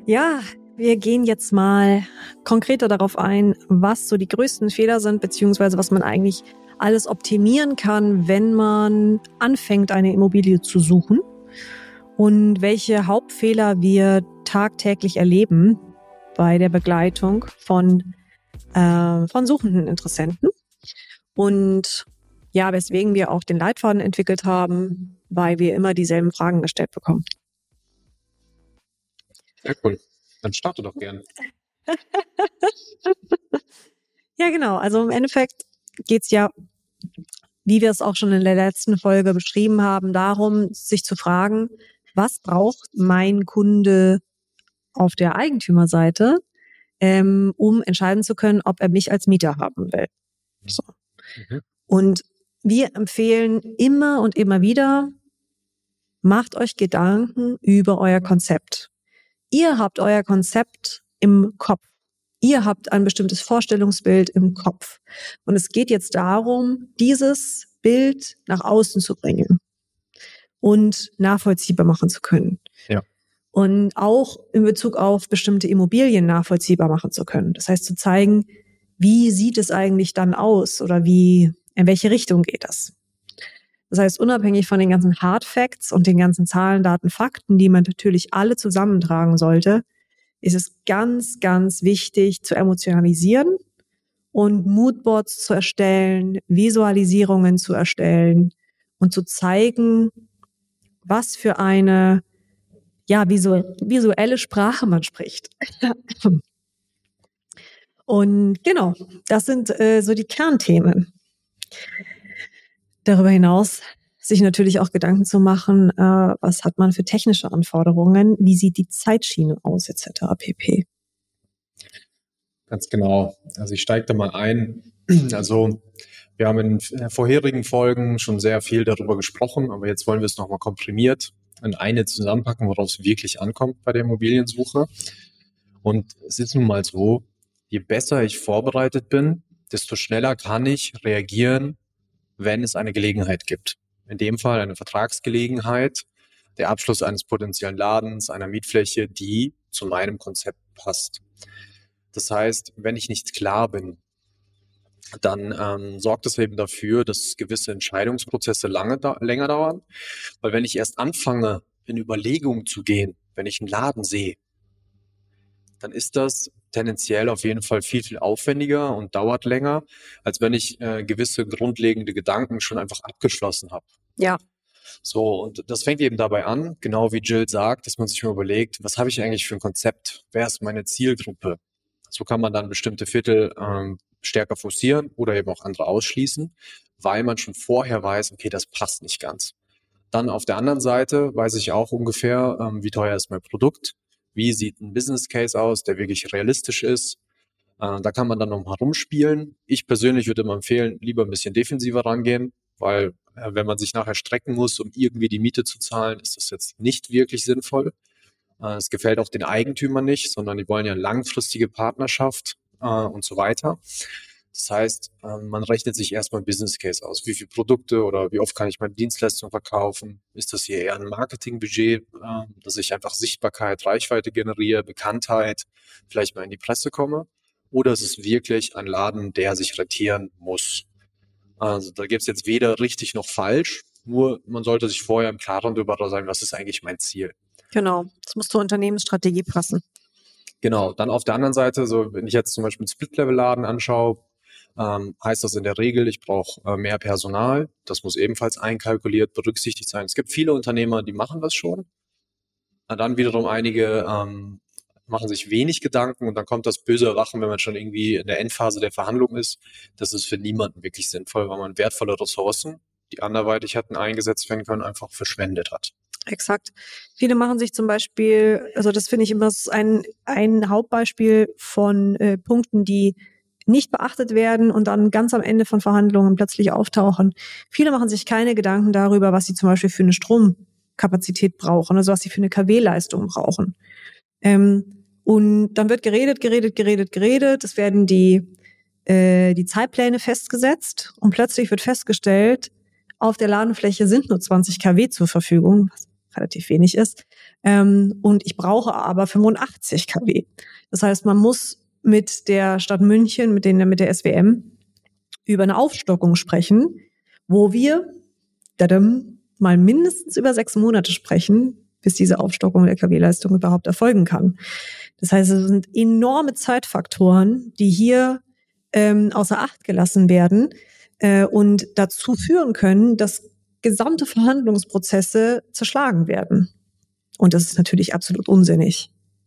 Ja, wir gehen jetzt mal konkreter darauf ein, was so die größten Fehler sind, beziehungsweise was man eigentlich alles optimieren kann, wenn man anfängt, eine Immobilie zu suchen und welche Hauptfehler wir tagtäglich erleben bei der Begleitung von suchenden Interessenten. Und ja, weswegen wir auch den Leitfaden entwickelt haben, weil wir immer dieselben Fragen gestellt bekommen. Sehr cool. Dann starte doch gerne. Ja, genau. Also im Endeffekt geht's ja, wie wir es auch schon in der letzten Folge beschrieben haben, darum, sich zu fragen, was braucht mein Kunde auf der Eigentümerseite, um entscheiden zu können, ob er mich als Mieter haben will. So. Und wir empfehlen immer und immer wieder, macht euch Gedanken über euer Konzept. Ihr habt euer Konzept im Kopf. Ihr habt ein bestimmtes Vorstellungsbild im Kopf. Und es geht jetzt darum, dieses Bild nach außen zu bringen und nachvollziehbar machen zu können. Ja. Und auch in Bezug auf bestimmte Immobilien nachvollziehbar machen zu können. Das heißt, zu zeigen, wie sieht es eigentlich dann aus oder in welche Richtung geht das? Das heißt, unabhängig von den ganzen Hard Facts und den ganzen Zahlen, Daten, Fakten, die man natürlich alle zusammentragen sollte, ist es ganz, ganz wichtig zu emotionalisieren und Moodboards zu erstellen, Visualisierungen zu erstellen und zu zeigen, was für eine visuelle Sprache man spricht. Und genau, das sind so die Kernthemen. Darüber hinaus sich natürlich auch Gedanken zu machen, was hat man für technische Anforderungen, wie sieht die Zeitschiene aus, etc. pp. Ganz genau. Also ich steige da mal ein. Also wir haben in vorherigen Folgen schon sehr viel darüber gesprochen, aber jetzt wollen wir es nochmal komprimiert in eine zusammenpacken, worauf es wirklich ankommt bei der Immobiliensuche. Und es ist nun mal so, je besser ich vorbereitet bin, desto schneller kann ich reagieren, wenn es eine Gelegenheit gibt. In dem Fall eine Vertragsgelegenheit, der Abschluss eines potenziellen Ladens, einer Mietfläche, die zu meinem Konzept passt. Das heißt, wenn ich nicht klar bin, dann sorgt es eben dafür, dass gewisse Entscheidungsprozesse länger dauern. Weil wenn ich erst anfange, in Überlegung zu gehen, wenn ich einen Laden sehe, dann ist das tendenziell auf jeden Fall viel, viel aufwendiger und dauert länger, als wenn ich gewisse grundlegende Gedanken schon einfach abgeschlossen habe. Ja. So, und das fängt eben dabei an, genau wie Jill sagt, dass man sich mal überlegt, was habe ich eigentlich für ein Konzept? Wer ist meine Zielgruppe? So kann man dann bestimmte Viertel stärker forcieren oder eben auch andere ausschließen, weil man schon vorher weiß, okay, das passt nicht ganz. Dann auf der anderen Seite weiß ich auch ungefähr, wie teuer ist mein Produkt, wie sieht ein Business Case aus, der wirklich realistisch ist. Da kann man dann nochmal rumspielen. Ich persönlich würde immer empfehlen, lieber ein bisschen defensiver rangehen, weil wenn man sich nachher strecken muss, um irgendwie die Miete zu zahlen, ist das jetzt nicht wirklich sinnvoll. Es gefällt auch den Eigentümern nicht, sondern die wollen ja langfristige Partnerschaft und so weiter. Das heißt, man rechnet sich erstmal ein Business Case aus. Wie viele Produkte oder wie oft kann ich meine Dienstleistung verkaufen? Ist das hier eher ein Marketingbudget, dass ich einfach Sichtbarkeit, Reichweite generiere, Bekanntheit, vielleicht mal in die Presse komme? Oder ist es wirklich ein Laden, der sich rentieren muss? Also da gibt es jetzt weder richtig noch falsch, nur man sollte sich vorher im Klaren darüber sein, was ist eigentlich mein Ziel. Genau, das muss zur Unternehmensstrategie passen. Genau, dann auf der anderen Seite, so wenn ich jetzt zum Beispiel einen Split-Level-Laden anschaue, heißt das in der Regel, ich brauche mehr Personal. Das muss ebenfalls einkalkuliert, berücksichtigt sein. Es gibt viele Unternehmer, die machen das schon. Dann wiederum einige machen sich wenig Gedanken und dann kommt das böse Erwachen, wenn man schon irgendwie in der Endphase der Verhandlung ist. Das ist für niemanden wirklich sinnvoll, weil man wertvolle Ressourcen, die anderweitig hätten eingesetzt werden können, einfach verschwendet hat. Exakt. Viele machen sich zum Beispiel, also das finde ich immer ein Hauptbeispiel von Punkten, die nicht beachtet werden und dann ganz am Ende von Verhandlungen plötzlich auftauchen. Viele machen sich keine Gedanken darüber, was sie zum Beispiel für eine Stromkapazität brauchen, also was sie für eine KW-Leistung brauchen. Und dann wird geredet. Es werden die Zeitpläne festgesetzt und plötzlich wird festgestellt, auf der Ladenfläche sind nur 20 kW zur Verfügung, was relativ wenig ist. Und ich brauche aber 85 kW. Das heißt, man muss mit der Stadt München, mit der SWM über eine Aufstockung sprechen, wo wir mal mindestens über 6 Monate sprechen, bis diese Aufstockung der KW-Leistung überhaupt erfolgen kann. Das heißt, es sind enorme Zeitfaktoren, die hier außer Acht gelassen werden und dazu führen können, dass gesamte Verhandlungsprozesse zerschlagen werden. Und das ist natürlich absolut unsinnig.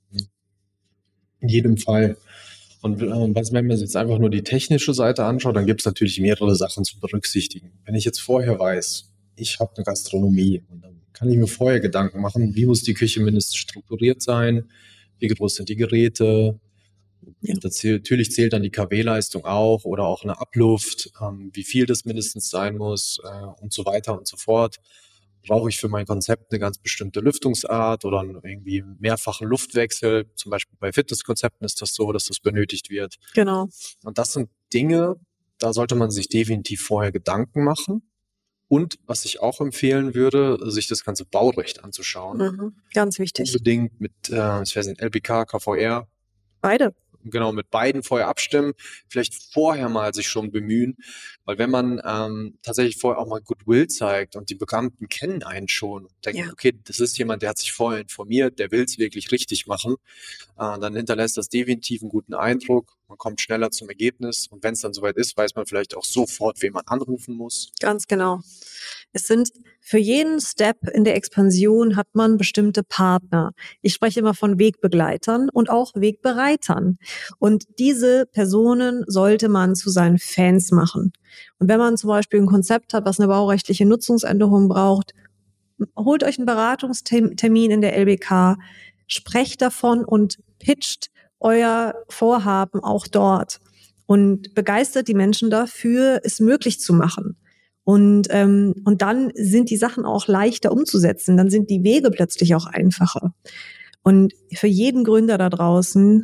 In jedem Fall. Und wenn man sich jetzt einfach nur die technische Seite anschaut, dann gibt es natürlich mehrere Sachen zu berücksichtigen. Wenn ich jetzt vorher weiß, ich habe eine Gastronomie, und dann kann ich mir vorher Gedanken machen, wie muss die Küche mindestens strukturiert sein, wie groß sind die Geräte. Ja. Natürlich zählt dann die KW-Leistung auch oder auch eine Abluft, wie viel das mindestens sein muss und so weiter und so fort. Brauche ich für mein Konzept eine ganz bestimmte Lüftungsart oder irgendwie mehrfachen Luftwechsel? Zum Beispiel bei Fitnesskonzepten ist das so, dass das benötigt wird. Genau. Und das sind Dinge, da sollte man sich definitiv vorher Gedanken machen. Und was ich auch empfehlen würde, sich das ganze Baurecht anzuschauen. Mhm. Ganz wichtig. Unbedingt mit, ich weiß nicht, LPK, KVR. Beide. Genau, mit beiden vorher abstimmen, vielleicht vorher mal sich schon bemühen, weil wenn man tatsächlich vorher auch mal Goodwill zeigt und die Bekannten kennen einen schon und denken, okay, das ist jemand, der hat sich vorher informiert, der will es wirklich richtig machen, dann hinterlässt das definitiv einen guten Eindruck, man kommt schneller zum Ergebnis und wenn es dann soweit ist, weiß man vielleicht auch sofort, wen man anrufen muss. Ganz genau. Es sind für jeden Step in der Expansion hat man bestimmte Partner. Ich spreche immer von Wegbegleitern und auch Wegbereitern. Und diese Personen sollte man zu seinen Fans machen. Und wenn man zum Beispiel ein Konzept hat, was eine baurechtliche Nutzungsänderung braucht, holt euch einen Beratungstermin in der LBK, sprecht davon und pitcht euer Vorhaben auch dort und begeistert die Menschen dafür, es möglich zu machen. Und dann sind die Sachen auch leichter umzusetzen. Dann sind die Wege plötzlich auch einfacher. Und für jeden Gründer da draußen,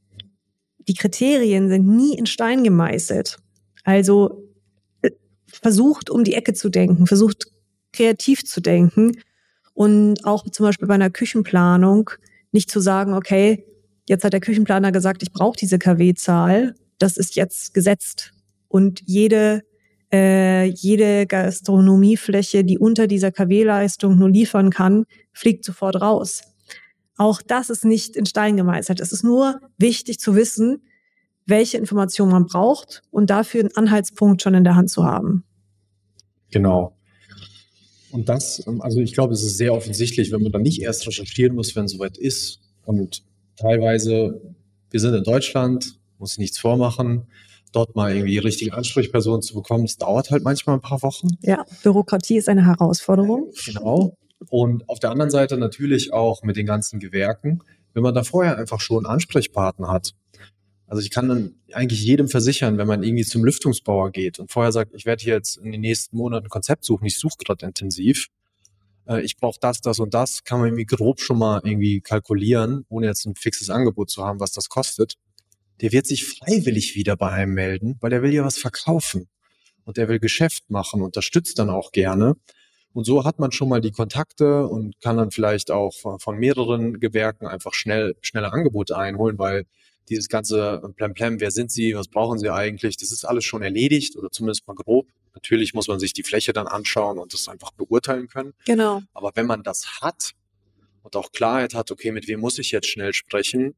die Kriterien sind nie in Stein gemeißelt. Also versucht um die Ecke zu denken, versucht kreativ zu denken und auch zum Beispiel bei einer Küchenplanung nicht zu sagen, okay, jetzt hat der Küchenplaner gesagt, ich brauche diese KW-Zahl, das ist jetzt gesetzt. Und jede Gastronomiefläche, die unter dieser KW-Leistung nur liefern kann, fliegt sofort raus. Auch das ist nicht in Stein gemeißelt. Es ist nur wichtig zu wissen, welche Informationen man braucht und dafür einen Anhaltspunkt schon in der Hand zu haben. Genau. Und das, also ich glaube, es ist sehr offensichtlich, wenn man dann nicht erst recherchieren muss, wenn es soweit ist. Und teilweise, wir sind in Deutschland, muss nichts vormachen, dort mal irgendwie die richtige Ansprechperson zu bekommen, das dauert halt manchmal ein paar Wochen. Ja, Bürokratie ist eine Herausforderung. Genau. Und auf der anderen Seite natürlich auch mit den ganzen Gewerken, wenn man da vorher einfach schon einen Ansprechpartner hat. Also ich kann dann eigentlich jedem versichern, wenn man irgendwie zum Lüftungsbauer geht und vorher sagt, ich werde hier jetzt in den nächsten Monaten ein Konzept suchen, ich suche gerade intensiv, ich brauche das und das, kann man irgendwie grob schon mal irgendwie kalkulieren, ohne jetzt ein fixes Angebot zu haben, was das kostet. Der wird sich freiwillig wieder bei einem melden, weil der will ja was verkaufen und der will Geschäft machen, unterstützt dann auch gerne. Und so hat man schon mal die Kontakte und kann dann vielleicht auch von mehreren Gewerken einfach schnelle Angebote einholen, weil dieses ganze Plemplem, wer sind Sie, was brauchen Sie eigentlich, das ist alles schon erledigt oder zumindest mal grob. Natürlich muss man sich die Fläche dann anschauen und das einfach beurteilen können. Genau. Aber wenn man das hat und auch Klarheit hat, okay, mit wem muss ich jetzt schnell sprechen,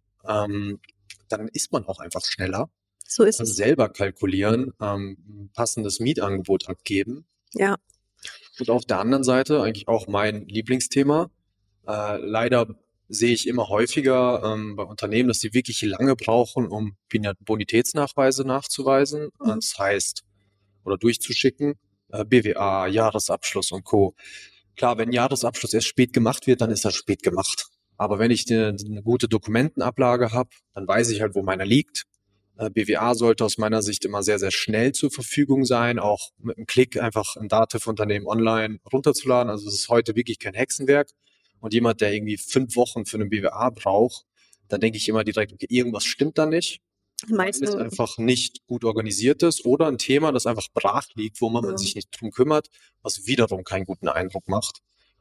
dann ist man auch einfach schneller. So ist kann es. Selber kalkulieren, passendes Mietangebot abgeben. Ja. Und auf der anderen Seite eigentlich auch mein Lieblingsthema. Leider sehe ich immer häufiger bei Unternehmen, dass sie wirklich lange brauchen, um Bonitätsnachweise nachzuweisen. Das heißt, oder durchzuschicken, BWA, Jahresabschluss und Co. Klar, wenn Jahresabschluss erst spät gemacht wird, dann ist das spät gemacht. Aber wenn ich eine gute Dokumentenablage habe, dann weiß ich halt, wo meiner liegt. BWA sollte aus meiner Sicht immer sehr, sehr schnell zur Verfügung sein, auch mit einem Klick einfach ein Dativ-Unternehmen online runterzuladen. Also es ist heute wirklich kein Hexenwerk. Und jemand, der irgendwie 5 Wochen für eine BWA braucht, dann denke ich immer direkt, okay, irgendwas stimmt da nicht. Meistens ist einfach nicht gut organisiert ist oder ein Thema, das einfach brach liegt, wo man sich nicht drum kümmert, was wiederum keinen guten Eindruck macht.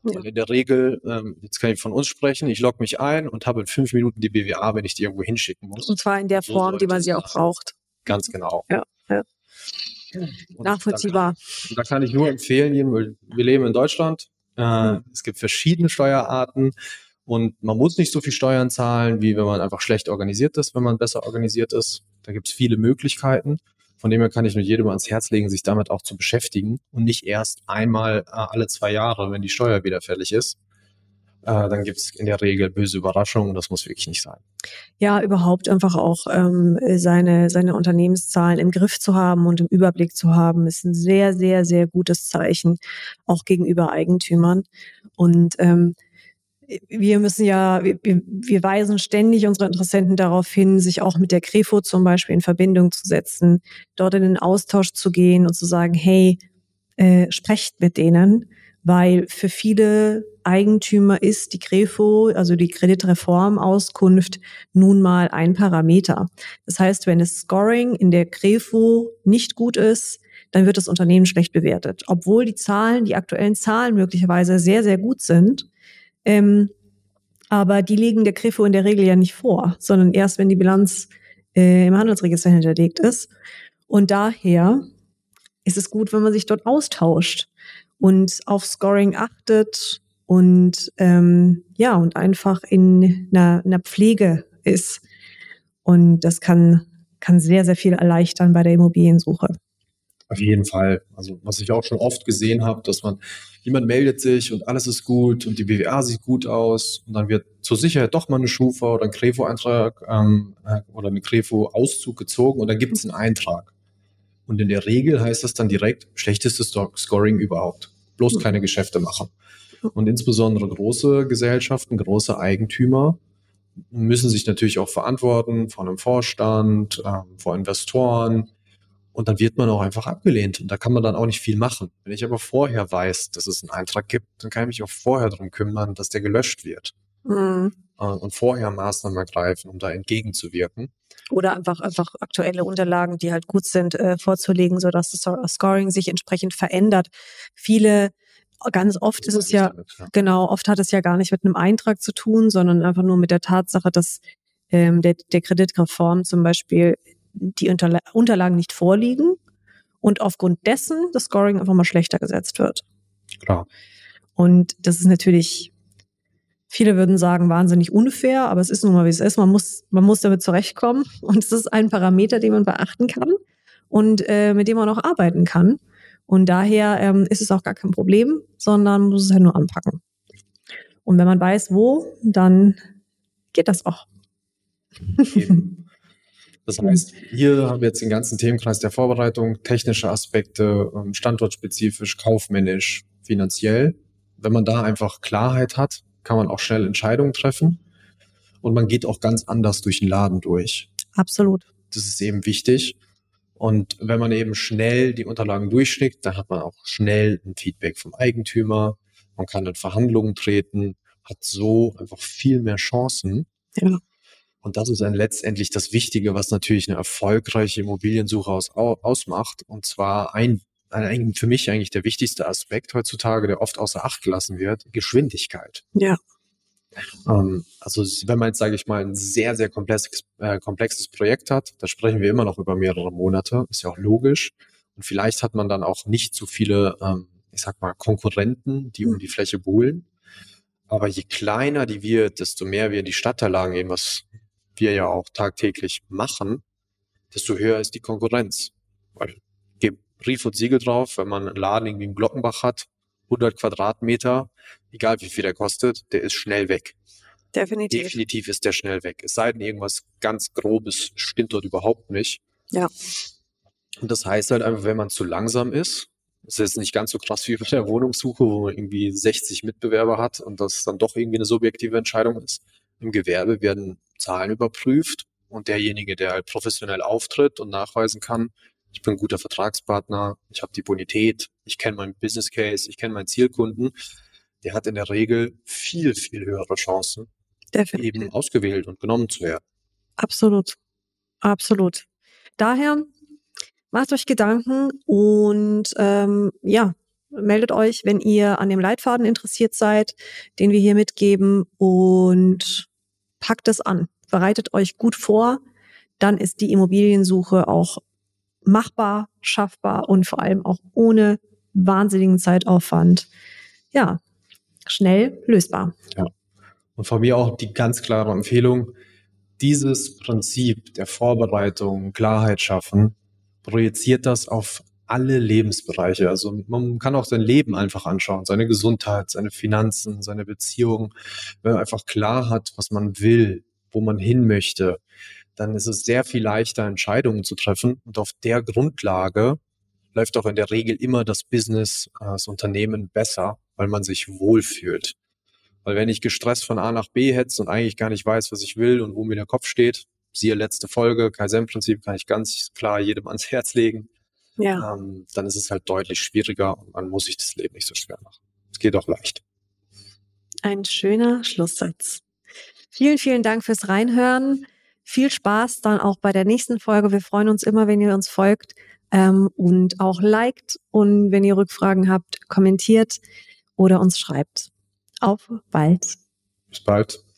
Ja. Und in der Regel, jetzt kann ich von uns sprechen, ich logge mich ein und habe in 5 Minuten die BWA, wenn ich die irgendwo hinschicken muss. Und zwar in der So Form, die man sollte sie es auch sein. braucht. Ganz genau. Ja. Und Nachvollziehbar. da kann ich nur empfehlen, wir leben in Deutschland, es gibt verschiedene Steuerarten und man muss nicht so viel Steuern zahlen, wie wenn man einfach schlecht organisiert ist, wenn man besser organisiert ist. Da gibt es viele Möglichkeiten. Von dem her kann ich nur jedem ans Herz legen, sich damit auch zu beschäftigen und nicht erst einmal alle 2 Jahre, wenn die Steuer wieder fällig ist. Dann gibt es in der Regel böse Überraschungen. Das muss wirklich nicht sein. Ja, überhaupt einfach auch seine Unternehmenszahlen im Griff zu haben und im Überblick zu haben, ist ein sehr, sehr, sehr gutes Zeichen, auch gegenüber Eigentümern. Und wir weisen ständig unsere Interessenten darauf hin, sich auch mit der Krefo zum Beispiel in Verbindung zu setzen, dort in den Austausch zu gehen und zu sagen, hey, sprecht mit denen, weil für viele Eigentümer ist die Krefo, also die Kreditreformauskunft, nun mal ein Parameter. Das heißt, wenn das Scoring in der Krefo nicht gut ist, dann wird das Unternehmen schlecht bewertet. Obwohl die aktuellen Zahlen möglicherweise sehr, sehr gut sind, aber die legen der Krefo in der Regel ja nicht vor, sondern erst, wenn die Bilanz im Handelsregister hinterlegt ist. Und daher ist es gut, wenn man sich dort austauscht und auf Scoring achtet und und einfach in einer Pflege ist. Und das kann sehr, sehr viel erleichtern bei der Immobiliensuche. Auf jeden Fall. Also was ich auch schon oft gesehen habe, dass jemand meldet sich und alles ist gut und die BWA sieht gut aus und dann wird zur Sicherheit doch mal eine Schufa oder ein Krefo-Eintrag oder eine Krefo-Auszug gezogen und dann gibt es einen Eintrag. Und in der Regel heißt das dann direkt schlechtestes Scoring überhaupt. Bloß keine Geschäfte machen. Und insbesondere große Gesellschaften, große Eigentümer müssen sich natürlich auch verantworten vor einem Vorstand, vor Investoren. Und dann wird man auch einfach abgelehnt. Und da kann man dann auch nicht viel machen. Wenn ich aber vorher weiß, dass es einen Eintrag gibt, dann kann ich mich auch vorher darum kümmern, dass der gelöscht wird. Mhm. Und vorher Maßnahmen ergreifen, um da entgegenzuwirken. Oder einfach aktuelle Unterlagen, die halt gut sind, vorzulegen, sodass das Scoring sich entsprechend verändert. Ganz oft ist es ja, genau, oft hat es ja gar nicht mit einem Eintrag zu tun, sondern einfach nur mit der Tatsache, dass der Kreditreform zum Beispiel die Unterlagen nicht vorliegen und aufgrund dessen das Scoring einfach mal schlechter gesetzt wird. Klar. Und das ist natürlich, viele würden sagen, wahnsinnig unfair, aber es ist nun mal, wie es ist. Man muss damit zurechtkommen und es ist ein Parameter, den man beachten kann und mit dem man auch arbeiten kann. Und daher ist es auch gar kein Problem, sondern muss es halt nur anpacken. Und wenn man weiß, wo, dann geht das auch. Eben. Das heißt, hier haben wir jetzt den ganzen Themenkreis der Vorbereitung, technische Aspekte, standortspezifisch, kaufmännisch, finanziell. Wenn man da einfach Klarheit hat, kann man auch schnell Entscheidungen treffen und man geht auch ganz anders durch den Laden durch. Absolut. Das ist eben wichtig. Und wenn man eben schnell die Unterlagen durchschickt, dann hat man auch schnell ein Feedback vom Eigentümer. Man kann in Verhandlungen treten, hat so einfach viel mehr Chancen. Ja. Und das ist dann letztendlich das Wichtige, was natürlich eine erfolgreiche Immobiliensuche ausmacht. Und zwar für mich eigentlich der wichtigste Aspekt heutzutage, der oft außer Acht gelassen wird, Geschwindigkeit. Ja. Also wenn man jetzt, sage ich mal, ein sehr, sehr komplexes Projekt hat, da sprechen wir immer noch über mehrere Monate, ist ja auch logisch. Und vielleicht hat man dann auch nicht so viele, ich sag mal, Konkurrenten, die um die Fläche buhlen. Aber je kleiner die wird, desto mehr wir in die Stadtteillage gehen, was wir ja auch tagtäglich machen, desto höher ist die Konkurrenz. Weil gibt Brief und Siegel drauf, wenn man einen Laden irgendwie in Glockenbach hat, 100 Quadratmeter, egal wie viel der kostet, der ist schnell weg. Definitiv. Definitiv ist der schnell weg. Es sei denn, irgendwas ganz Grobes stimmt dort überhaupt nicht. Ja. Und das heißt halt einfach, wenn man zu langsam ist, das ist jetzt nicht ganz so krass wie bei der Wohnungssuche, wo man irgendwie 60 Mitbewerber hat und das dann doch irgendwie eine subjektive Entscheidung ist. Im Gewerbe werden Zahlen überprüft und derjenige, der halt professionell auftritt und nachweisen kann, ich bin ein guter Vertragspartner, ich habe die Bonität, ich kenne meinen Business Case, ich kenne meinen Zielkunden, der hat in der Regel viel, viel höhere Chancen, Definitiv. eben ausgewählt und genommen zu werden. Absolut. Absolut. Daher macht euch Gedanken und meldet euch, wenn ihr an dem Leitfaden interessiert seid, den wir hier mitgeben, und packt es an. Bereitet euch gut vor, dann ist die Immobiliensuche auch machbar, schaffbar und vor allem auch ohne wahnsinnigen Zeitaufwand, ja, schnell lösbar. Ja. Und von mir auch die ganz klare Empfehlung, dieses Prinzip der Vorbereitung, Klarheit schaffen, projiziert das auf alle Lebensbereiche. Also man kann auch sein Leben einfach anschauen, seine Gesundheit, seine Finanzen, seine Beziehungen. Wenn man einfach klar hat, was man will, wo man hin möchte, dann ist es sehr viel leichter, Entscheidungen zu treffen. Und auf der Grundlage läuft auch in der Regel immer das Business, das Unternehmen besser, weil man sich wohlfühlt. Weil wenn ich gestresst von A nach B hetze und eigentlich gar nicht weiß, was ich will und wo mir der Kopf steht, siehe letzte Folge, Kaizen-Prinzip kann ich ganz klar jedem ans Herz legen, Ja. dann ist es halt deutlich schwieriger und man muss sich das Leben nicht so schwer machen. Es geht auch leicht. Ein schöner Schlusssatz. Vielen, vielen Dank fürs Reinhören. Viel Spaß dann auch bei der nächsten Folge. Wir freuen uns immer, wenn ihr uns folgt und auch liked. Und wenn ihr Rückfragen habt, kommentiert oder uns schreibt. Auf bald. Bis bald.